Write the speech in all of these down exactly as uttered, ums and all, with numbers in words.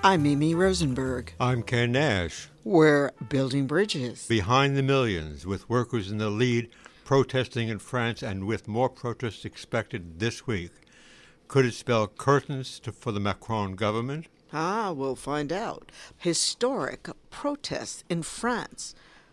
I'm Mimi Rosenberg. I'm Ken Nash. We're building bridges. Behind the millions, with workers in the lead protesting in France and with more protests expected this week. Could it spell curtains to, for the Macron government? Ah, we'll find out. Historic protests in France.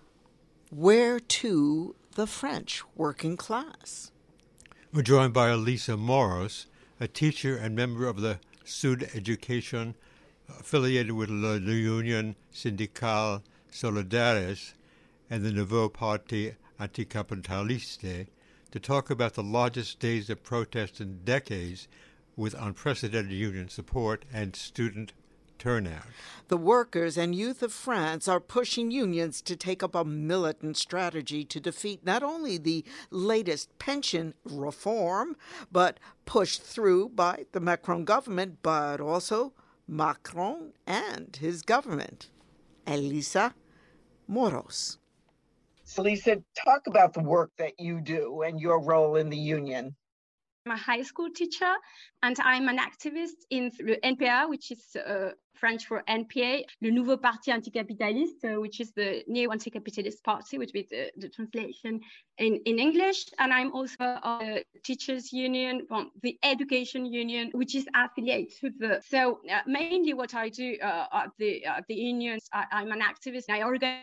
Where to the French working class? We're joined by Elisa Moros, a teacher and member of the Sud Education, affiliated with l'Union Syndicale Solidaires and the Nouveau Parti Anticapitaliste, to talk about the largest days of protest in decades with unprecedented union support and student turnout. The workers and youth of France are pushing unions to take up a militant strategy to defeat not only the latest pension reform, but pushed through by the Macron government, but also Macron and his government. Elisa Moros. So Lisa, talk about the work that you do and your role in the union. I'm a high school teacher, and I'm an activist in the N P A, which is uh, French for N P A, le Nouveau Parti Anticapitaliste, uh, which is the neo-anticapitalist party, which is the, the translation in, in English. And I'm also a teachers union, from the education union, which is affiliated to the. So uh, mainly what I do uh, at the uh, the unions, I, I'm an activist. I organize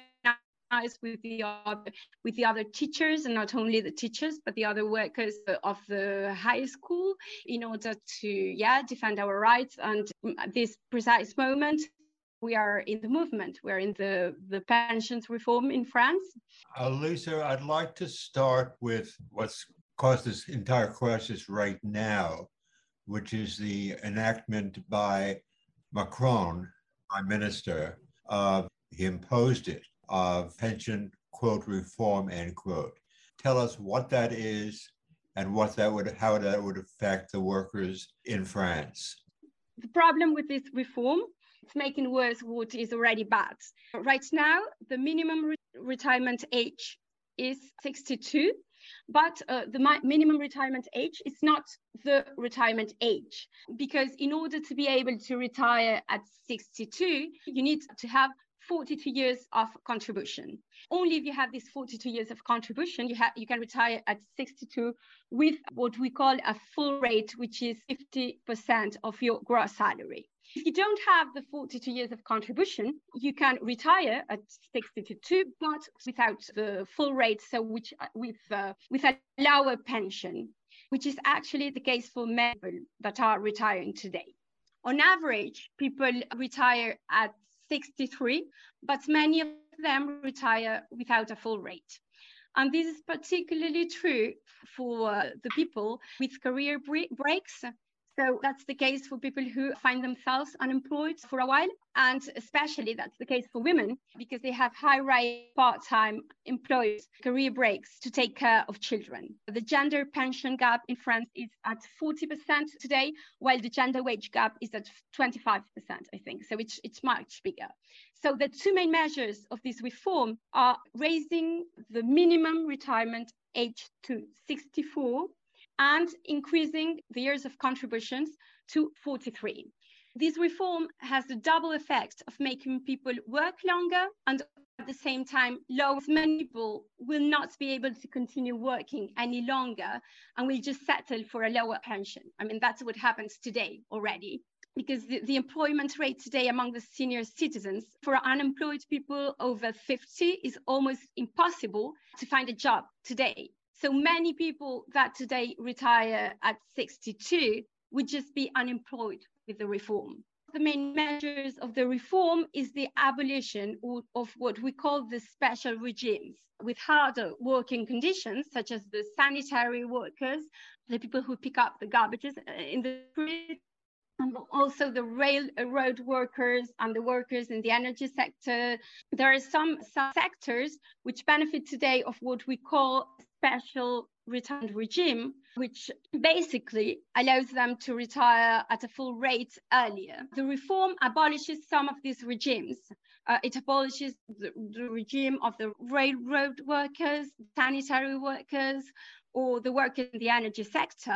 with the other with the other teachers, and not only the teachers but the other workers of the high school, in order to yeah defend our rights. And at this precise moment we are in the movement, we're in the the pensions reform in France. Elisa, I'd like to start with what's caused this entire crisis right now, which is the enactment by Macron, Prime Minister, of he imposed it of pension, quote, reform, end quote. Tell us what that is and what that would, how that would affect the workers in France. The problem with this reform, it's making worse what is already bad. Right now, the minimum re- retirement age is sixty-two, but uh, the mi- minimum retirement age is not the retirement age, because in order to be able to retire at sixty-two, you need to have forty-two years of contribution. Only if you have these forty-two years of contribution, you have you can retire at sixty-two with what we call a full rate, which is fifty percent of your gross salary. If you don't have the forty-two years of contribution, you can retire at sixty-two, but without the full rate, so which with uh, with a lower pension, which is actually the case for many people that are retiring today. On average, people retire at sixty-three, but many of them retire without a full rate. And this is particularly true for uh, the people with career bre- breaks. So that's the case for people who find themselves unemployed for a while. And especially that's the case for women, because they have high rate part-time employed career breaks to take care of children. The gender pension gap in France is at forty percent today, while the gender wage gap is at twenty-five percent, I think. So it's, it's much bigger. So the two main measures of this reform are raising the minimum retirement age to sixty-four and increasing the years of contributions to forty-three. This reform has the double effect of making people work longer, and at the same time, low many people will not be able to continue working any longer and will just settle for a lower pension. I mean, that's what happens today already, because the, the employment rate today among the senior citizens for unemployed people over fifty is almost impossible to find a job today. So many people that today retire at sixty-two would just be unemployed with the reform. The main measures of the reform is the abolition of what we call the special regimes, with harder working conditions, such as the sanitary workers, the people who pick up the garbages in the street, and also the railroad workers and the workers in the energy sector. There are some, some sectors which benefit today of what we call special retirement regime, which basically allows them to retire at a full rate earlier. The reform abolishes some of these regimes. Uh, it abolishes the, the regime of the railroad workers, sanitary workers, or the workers in the energy sector,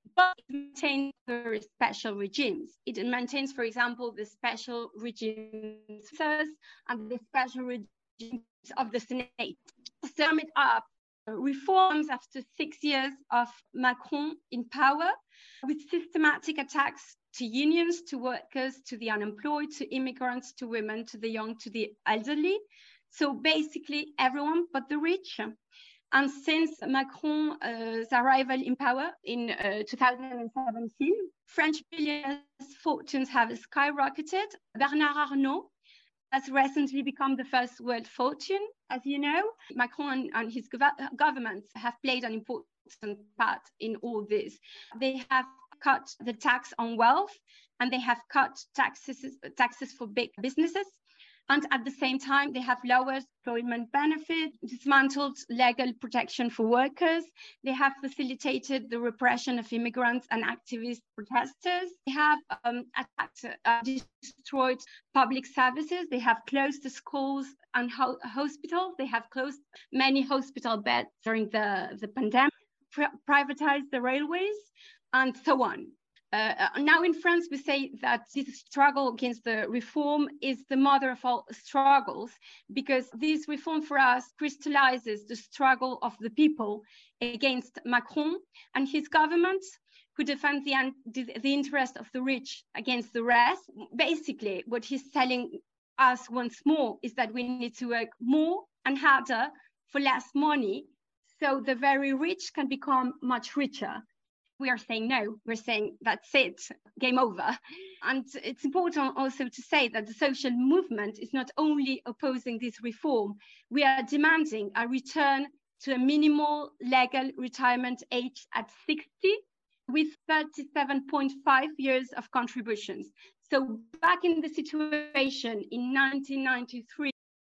but it maintains very special regimes. It maintains, for example, the special regimes and the special regimes of the Senate. To sum it up, reforms after six years of Macron in power, with systematic attacks to unions, to workers, to the unemployed, to immigrants, to women, to the young, to the elderly. So basically everyone but the rich. And since Macron's uh, arrival in power in uh, two thousand seventeen, French billionaires' fortunes have skyrocketed. Bernard Arnault has recently become the first world fortune, as you know. Macron and his gov- governments have played an important part in all this. They have cut the tax on wealth, and they have cut taxes, taxes for big businesses. And at the same time, they have lowered employment benefits, dismantled legal protection for workers. They have facilitated the repression of immigrants and activist protesters. They have um, attacked, uh, destroyed public services. They have closed the schools and ho- hospitals. They have closed many hospital beds during the, the pandemic, pri- privatized the railways, and so on. Uh, now in France, we say that this struggle against the reform is the mother of all struggles, because this reform for us crystallizes the struggle of the people against Macron and his government, who defend the, the interest of the rich against the rest. Basically, what he's telling us once more is that we need to work more and harder for less money, so the very rich can become much richer. We are saying no, we're saying that's it, game over. And it's important also to say that the social movement is not only opposing this reform, we are demanding a return to a minimal legal retirement age at sixty with thirty-seven point five years of contributions. So back in the situation in nineteen ninety-three,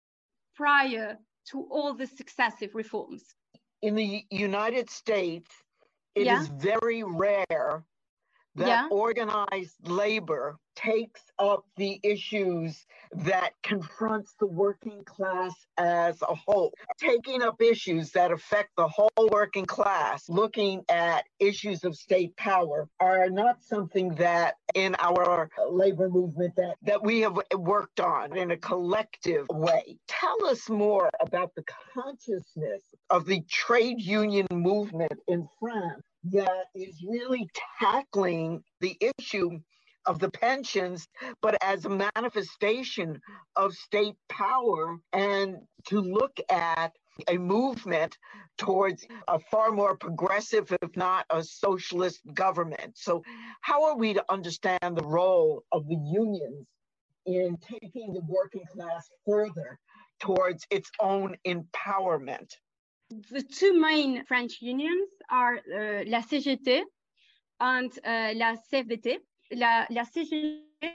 prior to all the successive reforms. In the United States, it yeah. is very rare that yeah. organized labor takes up the issues that confronts the working class as a whole. Taking up issues that affect the whole working class, looking at issues of state power, are not something that in our labor movement that, that we have worked on in a collective way. Tell us more about the consciousness of the trade union movement in France that is really tackling the issue of the pensions, but as a manifestation of state power, and to look at a movement towards a far more progressive, if not a socialist government. So how are we to understand the role of the unions in taking the working class further towards its own empowerment? The two main French unions are uh, la C G T and uh, la C F D T. La, la C G T,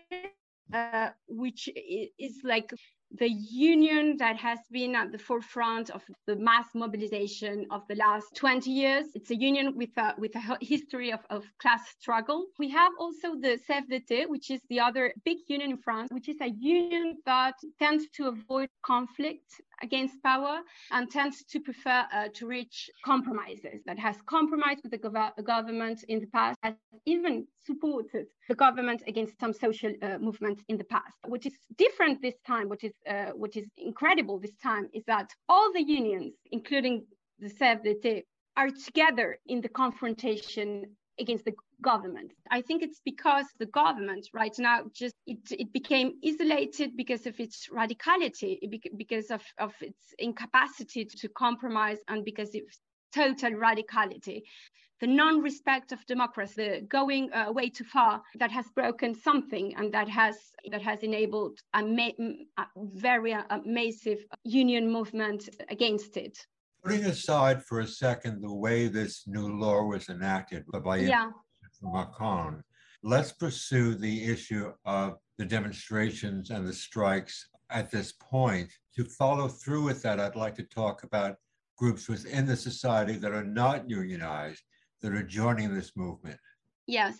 uh, which is like the union that has been at the forefront of the mass mobilization of the last twenty years. It's a union with a, with a history of, of class struggle. We have also the C F D T, which is the other big union in France, which is a union that tends to avoid conflict against power and tends to prefer uh, to reach compromises, that has compromised with the gov- government in the past, has even supported the government against some social uh, movements in the past. What is different this time, what is uh, what is incredible this time, is that all the unions, including the C F D T, are together in the confrontation against the government. I think it's because the government right now just it, it became isolated because of its radicality, because of, of its incapacity to compromise, and because of its total radicality. The non-respect of democracy, the going uh, way too far, that has broken something, and that has that has enabled a, ma- a very uh, massive union movement against it. Putting aside for a second the way this new law was enacted by yeah. Macron, let's pursue the issue of the demonstrations and the strikes at this point. To follow through with that, I'd like to talk about groups within the society that are not unionized, that are joining this movement. Yes,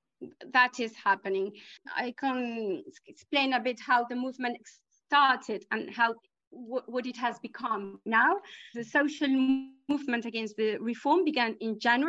that is happening. I can explain a bit how the movement started and how w- what it has become now. The social movement against the reform began in January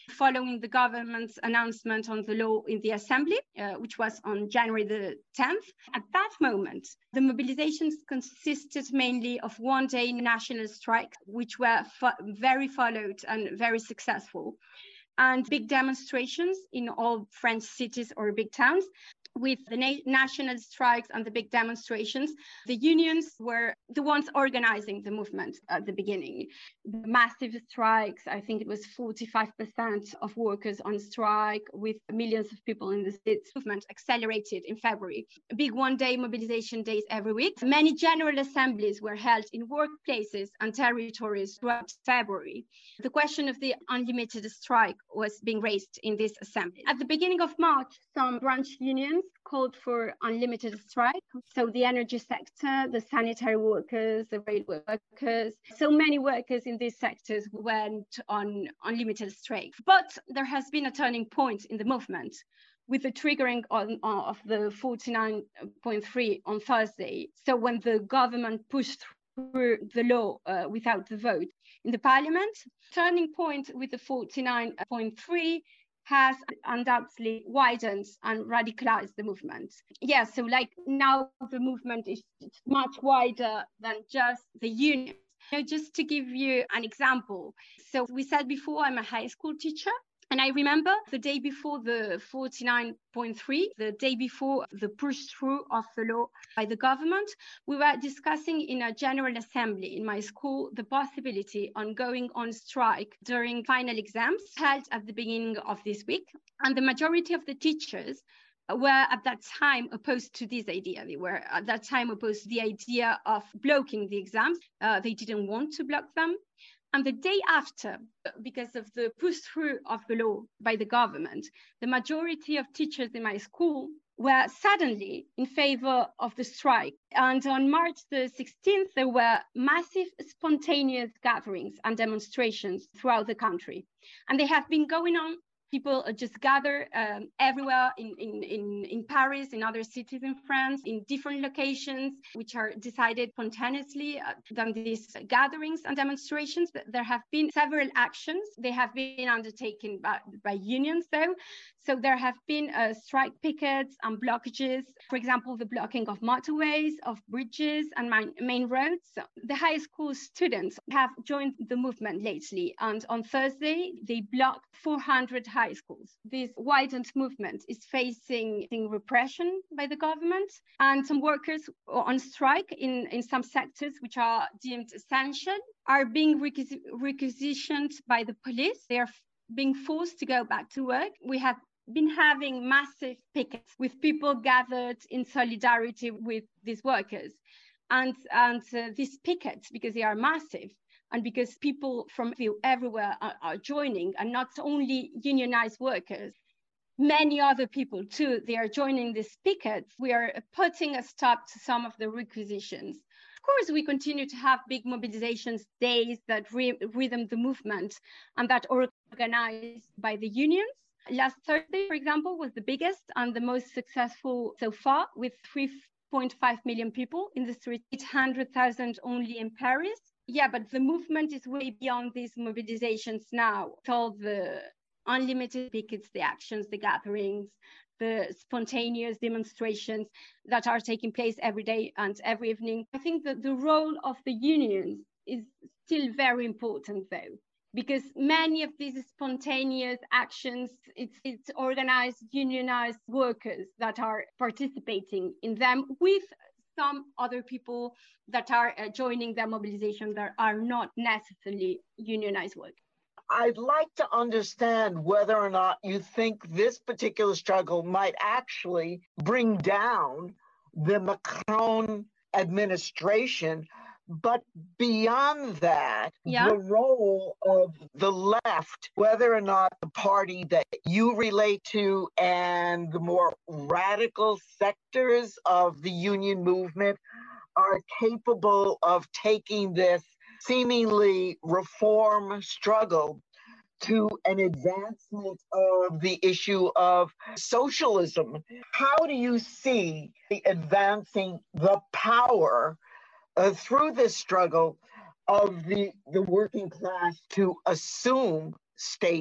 following the government's announcement on the law in the assembly, uh, which was on January the tenth. At that moment, the mobilizations consisted mainly of one-day national strikes, which were fo- very followed and very successful, and big demonstrations in all French cities or big towns. With the na- national strikes and the big demonstrations, the unions were the ones organizing the movement at the beginning. The massive strikes, I think it was forty-five percent of workers on strike, with millions of people in the states. Movement accelerated in February. Big one-day mobilization days every week. Many general assemblies were held in workplaces and territories throughout February. The question of the unlimited strike was being raised in this assembly. At the beginning of March, some branch unions called for unlimited strike. So the energy sector, the sanitary workers, the railway workers, so many workers in these sectors went on unlimited strike. But there has been a turning point in the movement with the triggering on, uh, of the forty-nine point three on Thursday. So when the government pushed through the law uh, without the vote in the parliament, turning point with the forty-nine point three has undoubtedly widened and radicalized the movement. Yeah, so like now the movement is much wider than just the unions. You know, just to give you an example. So we said before, I'm a high school teacher. And I remember the day before the forty-nine point three, the day before the push through of the law by the government, we were discussing in a general assembly in my school the possibility on going on strike during final exams held at the beginning of this week. And the majority of the teachers were at that time opposed to this idea. They were at that time opposed to the idea of blocking the exams. Uh, they didn't want to block them. And the day after, because of the push through of the law by the government, the majority of teachers in my school were suddenly in favor of the strike. And on March the sixteenth, there were massive spontaneous gatherings and demonstrations throughout the country. And they have been going on. People just gather um, everywhere in, in, in, in Paris, in other cities in France, in different locations, which are decided spontaneously uh, than these gatherings and demonstrations. There have been several actions. They have been undertaken by, by unions, though. So there have been uh, strike pickets and blockages. For example, the blocking of motorways, of bridges and main, main roads. So the high school students have joined the movement lately. And on Thursday, they blocked four hundred high schools. This widened movement is facing repression by the government, and some workers on strike in, in some sectors which are deemed essential are being requis- requisitioned by the police. They are f- being forced to go back to work. We have been having massive pickets with people gathered in solidarity with these workers. And, and uh, these pickets, because they are massive, and because people from everywhere are, are joining, and not only unionized workers, many other people too, they are joining these pickets. We are putting a stop to some of the requisitions. Of course, we continue to have big mobilizations days that re- rhythm the movement and that are organized by the unions. Last Thursday, for example, was the biggest and the most successful so far, with three point five million people in the street, eight hundred thousand only in Paris. Yeah, but the movement is way beyond these mobilizations now. With all the unlimited pickets, the actions, the gatherings, the spontaneous demonstrations that are taking place every day and every evening. I think that the role of the unions is still very important, though, because many of these spontaneous actions, it's, it's organized, unionized workers that are participating in them, with some other people that are uh, joining their mobilization that are not necessarily unionized workers. I'd like to understand whether or not you think this particular struggle might actually bring down the Macron administration. But beyond that, yeah. the role of the left, whether or not the party that you relate to and the more radical sectors of the union movement are capable of taking this seemingly reform struggle to an advancement of the issue of socialism. How do you see advancing the power Uh, through this struggle of the, the working class to assume state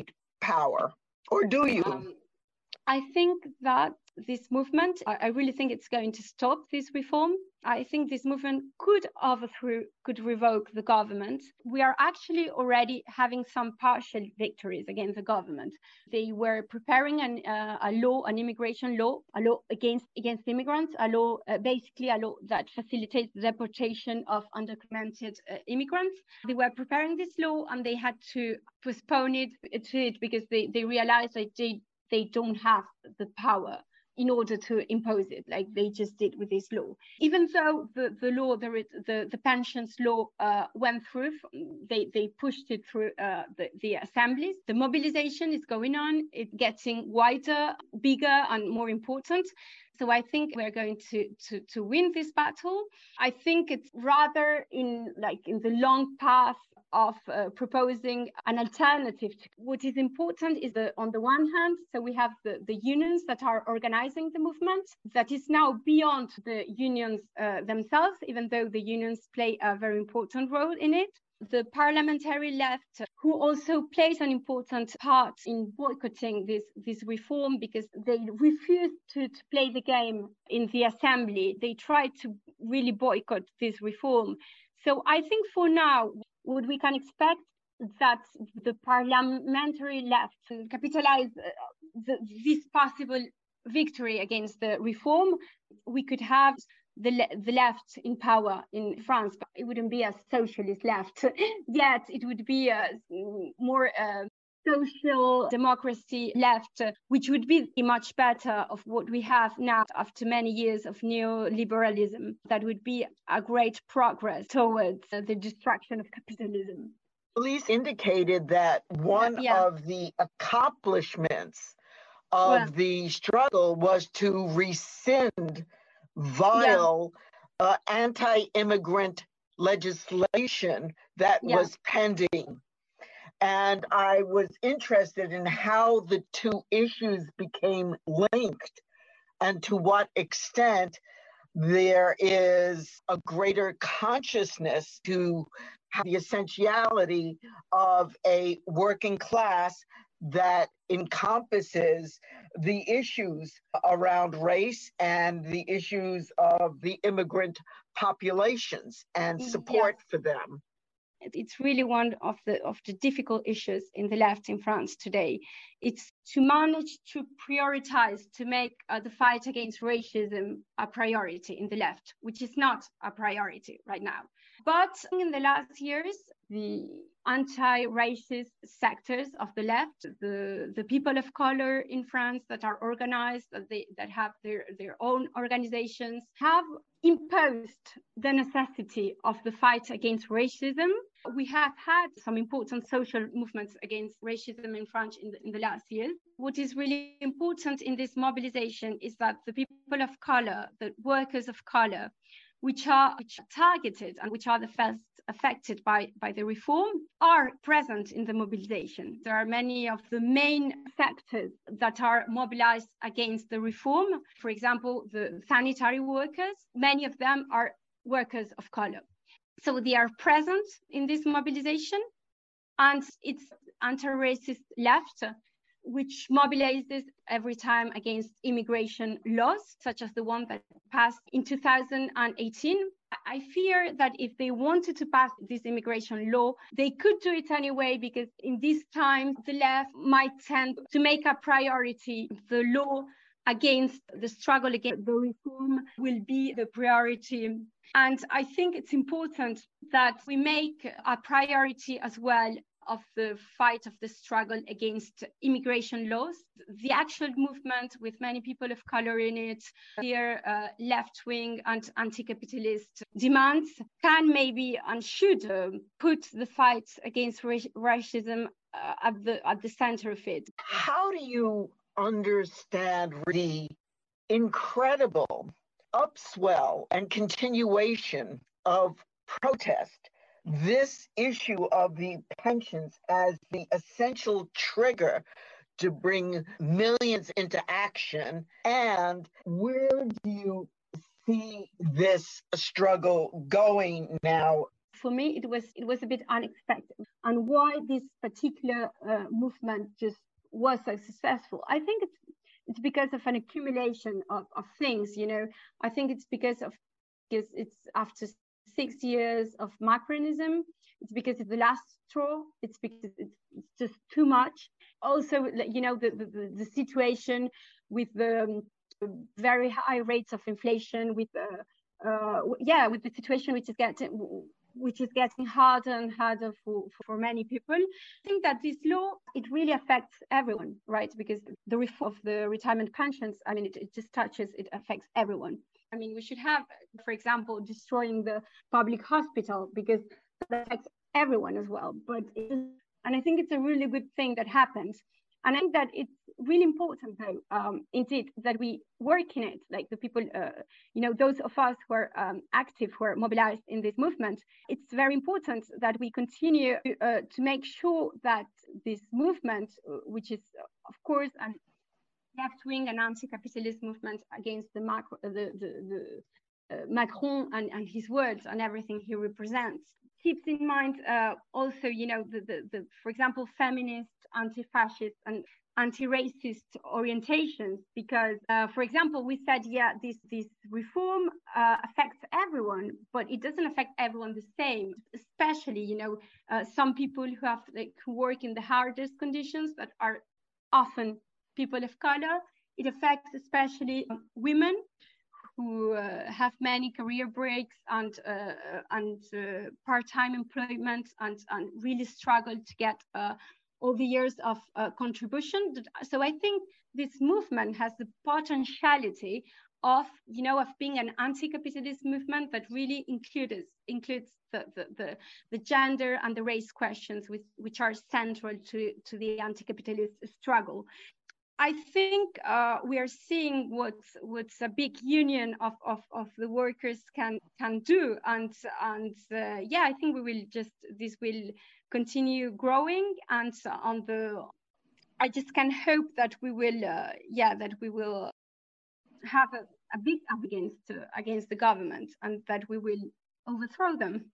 power, or do you? Um, I think that this movement, I, I really think it's going to stop this reform. I think this movement could overthrow, could revoke the government. We are actually already having some partial victories against the government. They were preparing an, uh, a law, an immigration law, a law against against immigrants, a law, uh, basically a law that facilitates the deportation of undocumented uh, immigrants. They were preparing this law and they had to postpone it to it because they, they realized that they they don't have the power in order to impose it, like they just did with this law. Even though the, the law, the, the, the pensions law uh, went through, they, they pushed it through uh, the, the assemblies. The mobilization is going on, it's getting wider, bigger and more important. So I think we're going to, to, to win this battle. I think it's rather in like in the long path of uh, proposing an alternative. What is important is that on the one hand, so we have the, the unions that are organizing the movement, that is now beyond the unions uh, themselves, even though the unions play a very important role in it. The parliamentary left, who also plays an important part in boycotting this, this reform because they refuse to, to play the game in the assembly. They try to really boycott this reform. So I think for now, what we can expect that the parliamentary left to capitalize the, this possible victory against the reform, we could have the, le- the left in power in France, but it wouldn't be a socialist left yet. It would be a more uh, social democracy left, uh, which would be much better of what we have now after many years of neoliberalism. That would be a great progress towards uh, the destruction of capitalism. Elise indicated that one yeah. of the accomplishments of well, the struggle was to rescind vile yeah. uh, anti-immigrant legislation that yeah. was pending. And I was interested in how the two issues became linked and to what extent there is a greater consciousness to the essentiality of a working class that encompasses the issues around race and the issues of the immigrant populations and support yeah. for them. It's really one of the of the difficult issues in the left in France today. It's to manage to prioritize, to make uh, the fight against racism a priority in the left, which is not a priority right now. But in the last years, the anti-racist sectors of the left, the, the people of color in France that are organized, that, they, that have their, their own organizations, have imposed the necessity of the fight against racism. We have had some important social movements against racism in France in the, in the last years. What is really important in this mobilization is that the people of color, the workers of color, which are, which are targeted and which are the first affected by, by the reform, are present in the mobilization. There are many of the main sectors that are mobilized against the reform. For example, the sanitary workers, many of them are workers of color. So they are present in this mobilization, and it's anti-racist left, which mobilizes every time against immigration laws, such as the one that passed in two thousand eighteen. I fear that if they wanted to pass this immigration law, they could do it anyway, because in this time, the left might tend to make a priority the law against the struggle against the reform will be the priority. And I think it's important that we make a priority as well of the fight of the struggle against immigration laws. The actual movement with many people of color in it, their uh, left-wing and anti-capitalist demands can maybe and should uh, put the fight against ra- racism uh, at the at the center of it. How do you understand the incredible upswell and continuation of protest, this issue of the pensions as the essential trigger to bring millions into action? And where do you see this struggle going now? For me, it was it was a bit unexpected. And why this particular uh, movement just was so successful. I think it's it's because of an accumulation of, of things, you know. I think it's because of because it's after six years of Macronism. It's because it's the last straw. It's because it's, it's just too much. Also, you know, the, the, the situation with the um, very high rates of inflation, with the, uh, yeah, with the situation which is getting which is getting harder and harder for, for many people. I think that this law, it really affects everyone, right? Because the reform of the retirement pensions, I mean, it, it just touches, it affects everyone. I mean, we should have, for example, destroying the public hospital, because that affects everyone as well. But it is, and I think it's a really good thing that happens. And I think that it's really important, though, um, indeed, that we work in it, like the people, uh, you know, those of us who are um, active, who are mobilized in this movement. It's very important that we continue uh, to make sure that this movement, which is, of course, a left-wing and anti-capitalist movement against the, macro, the, the, the uh, Macron and, and his words and everything he represents, keeps in mind uh, also, you know, the, the, the, for example, feminist, anti-fascist and anti-racist orientations, because, uh, for example, we said, yeah, this, this reform uh, affects everyone, but it doesn't affect everyone the same, especially, you know, uh, some people who have, like, who work in the hardest conditions that are often people of color. It affects especially women who uh, have many career breaks and uh, and uh, part-time employment and, and really struggle to get uh, all the years of uh, contribution. So I think this movement has the potentiality of, you know, of being an anti-capitalist movement that really includes includes the, the, the, the gender and the race questions, which, which are central to, to the anti-capitalist struggle. I think uh, we are seeing what what's a big union of, of, of the workers can can do, and and uh, yeah, I think we will just this will continue growing, and on the I just can hope that we will uh, yeah that we will have a, a big up against uh, against the government, and that we will overthrow them.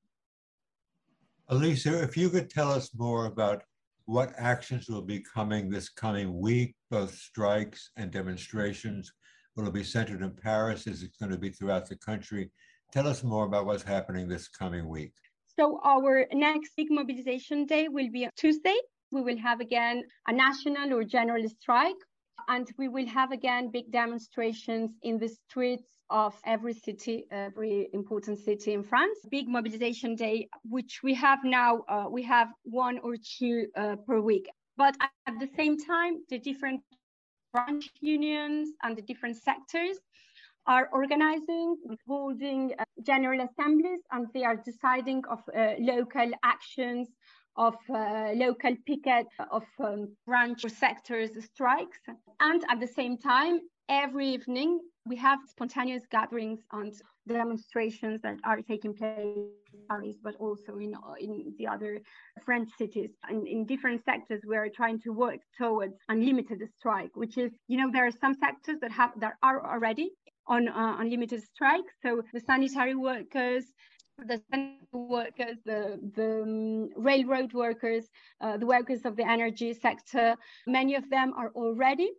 Elisa, if you could tell us more about what actions will be coming this coming week, both strikes and demonstrations. Will it be centered in Paris? Is it going to be throughout the country? Tell us more about what's happening this coming week. So our next big mobilization day will be on Tuesday. We will have again a national or general strike, and we will have again big demonstrations in the streets of every city, every important city in France. Big mobilization day, which we have now, uh, we have one or two uh, per week. But at the same time, the different branch unions and the different sectors are organizing, holding uh, general assemblies, and they are deciding of uh, local actions, of uh, local picket, of um, branch or sectors strikes. And at the same time, every evening, we have spontaneous gatherings and demonstrations that are taking place in Paris, but also in, in the other French cities. And in different sectors, we are trying to work towards unlimited strike, which is, you know, there are some sectors that have that are already on uh, unlimited strike. So the sanitary workers, the workers, the, the um, railroad workers, uh, the workers of the energy sector, many of them are already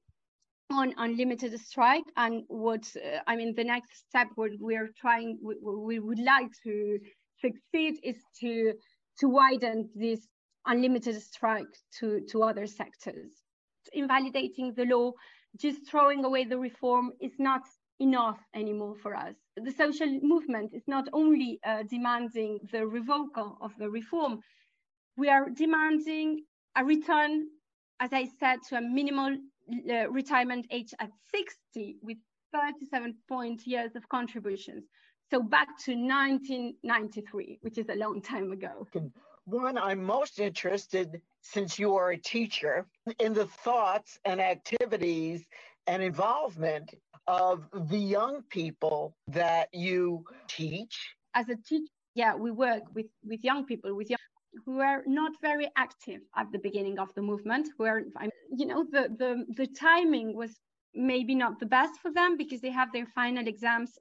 on unlimited strike. And what uh, I mean, the next step what we're trying, we, we would like to succeed is to to widen this unlimited strike to, to other sectors. Invalidating the law, just throwing away the reform is not enough anymore for us. The social movement is not only uh, demanding the revocal of the reform, we are demanding a return, as I said, to a minimal uh, retirement age at sixty with thirty-seven point years of contributions. So back to nineteen ninety-three, which is a long time ago. One, I'm most interested, since you are a teacher, in the thoughts and activities and involvement of the young people that you teach. As a teacher, yeah, we work with, with young people, with young who are not very active at the beginning of the movement, who are, you know, the, the, the timing was maybe not the best for them because they have their final exams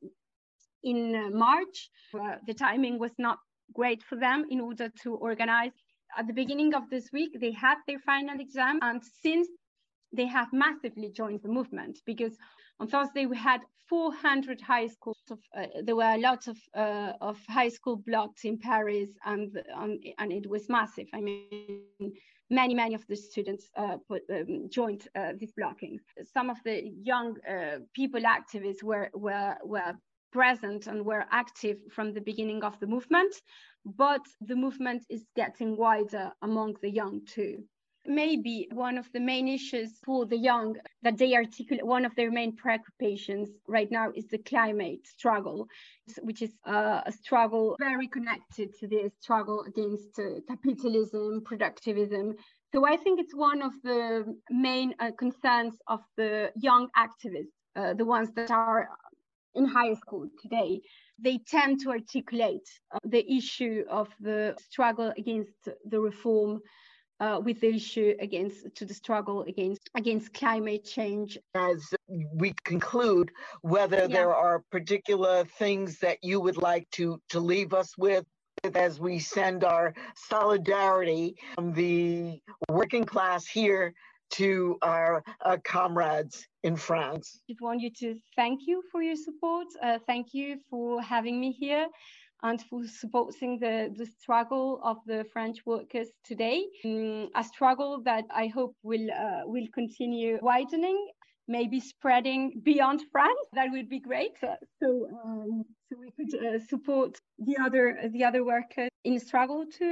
in uh, March. Uh, the timing was not great for them in order to organize. At the beginning of this week, they had their final exam. And since they have massively joined the movement, because on Thursday we had four hundred high schools. Of, uh, there were a lot of uh, of high school blocks in Paris, and um, and it was massive. I mean, many many of the students uh, put, um, joined uh, these blockings. Some of the young uh, people activists were were were present and were active from the beginning of the movement, but the movement is getting wider among the young too. Maybe one of the main issues for the young that they articulate, one of their main preoccupations right now is the climate struggle, which is uh, a struggle very connected to the struggle against uh, capitalism, productivism. So I think it's one of the main uh, concerns of the young activists, uh, the ones that are in high school today. They tend to articulate uh, the issue of the struggle against the reform Uh, with the issue against to the struggle against against climate change. As we conclude, whether yeah. there are particular things that you would like to to leave us with as we send our solidarity from the working class here to our uh, comrades in France. I want you to thank you for your support. Uh, thank you for having me here and for supporting the, the struggle of the French workers today. Um, a struggle that I hope will uh, will continue widening, maybe spreading beyond France. That would be great. So, so, um, so we could uh, support the other the other workers in struggle too.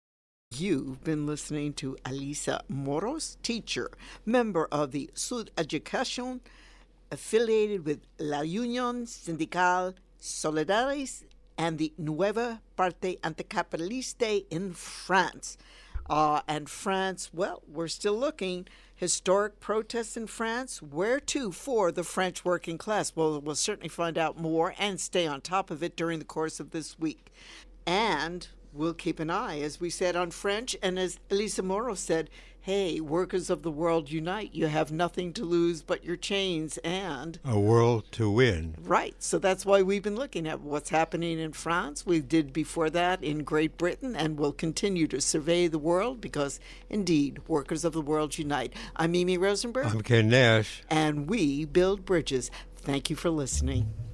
You've been listening to Alisa Moros, teacher, member of the Sud Education, affiliated with La Unión Sindical Solidaris and the Nueva Parte Anticapitalista in France. Uh, and France, well, we're still looking. Historic protests in France. Where to for the French working class? Well, we'll certainly find out more and stay on top of it during the course of this week. And we'll keep an eye, as we said, on French. And as Alisa Moros said, hey, workers of the world unite. You have nothing to lose but your chains and a world to win. Right. So that's why we've been looking at what's happening in France. We did before that in Great Britain, and we'll continue to survey the world because, indeed, workers of the world unite. I'm Mimi Rosenberg. I'm Ken Nash. And we build bridges. Thank you for listening.